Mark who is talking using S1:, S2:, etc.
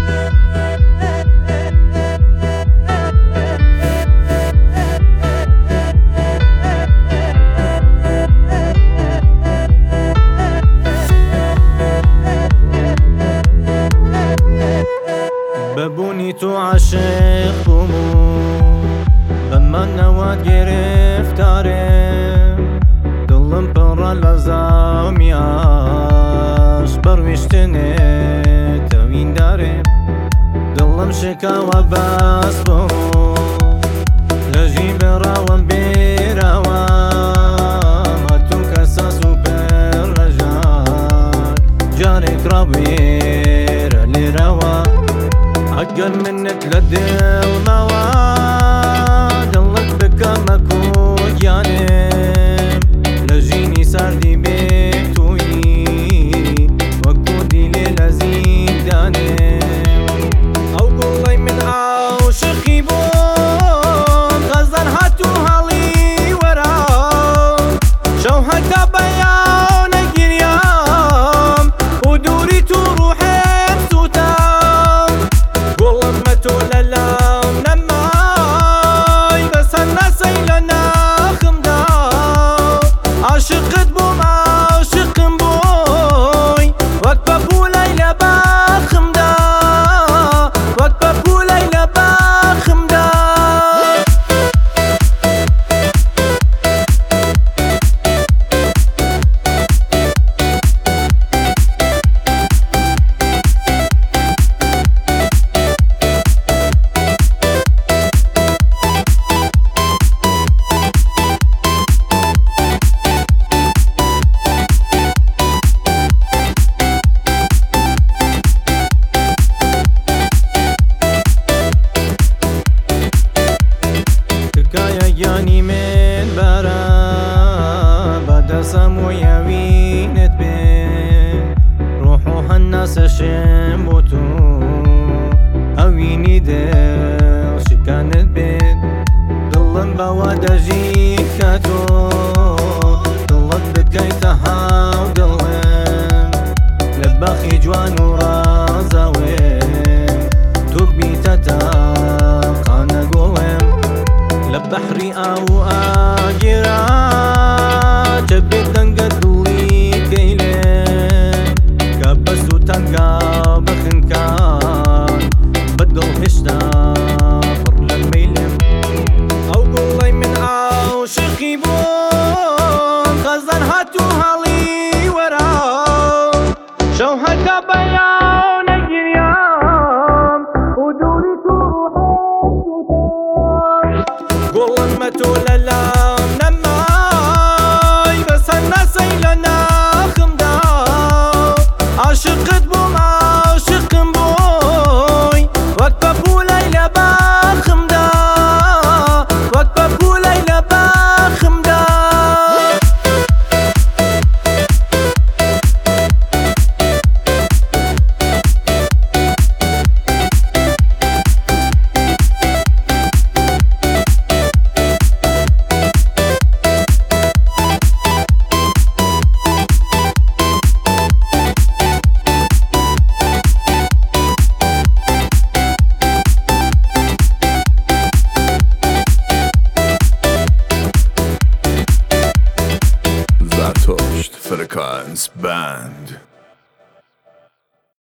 S1: ببونی تو عاشق بوم بما نواد گرفتاره دلم پر لزامیاش برویشتنه توین داره دلم شکاوه بس برو لجی براوم بیراوم هاتو کساس و پر رجال جارك ربير اللي روا عقل منك للدل مواد ضلك بكا مكود جانب لجيني سردي بيتوي وكودي للزيد دانب او قولي من عاشقي بون غزر هاتو هالي ورا شوهك بيان قريام ودوري تروحي یانی من برا بدسم و یوینت بین روحو هناس شم بوتو اوینی دل شکانت بین دلم بوادجی کتو دلت بکیتها و دلم لبخی جوان و رازویم تو بیتتا قانا قولم لبحري أو آجرا جبت دنقت لي كيلين كبسو تنقى بخنكان بدل هشتا فرل الميلم أو قولي من عاشقي بون خزن هاتو هالي ورا شوهك بيان قريام ودوري تروحي قولن ما توللام نماي بس الناس لنا خمدا عاشقت بوما